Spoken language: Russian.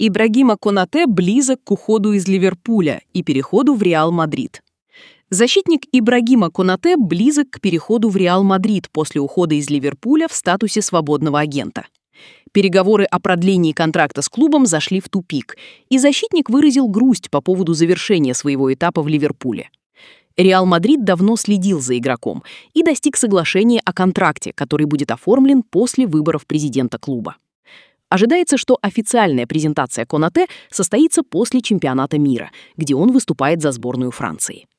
Ибрагима Конате близок к уходу из Ливерпуля и переходу в Реал Мадрид. Защитник Ибрагима Конате близок к переходу в Реал Мадрид после ухода из Ливерпуля в статусе свободного агента. Переговоры о продлении контракта с клубом зашли в тупик, и защитник выразил грусть по поводу завершения своего этапа в Ливерпуле. Реал Мадрид давно следил за игроком и достиг соглашения о контракте, который будет оформлен после выборов президента клуба. Ожидается, что официальная презентация Конате состоится после чемпионата мира, где он выступает за сборную Франции.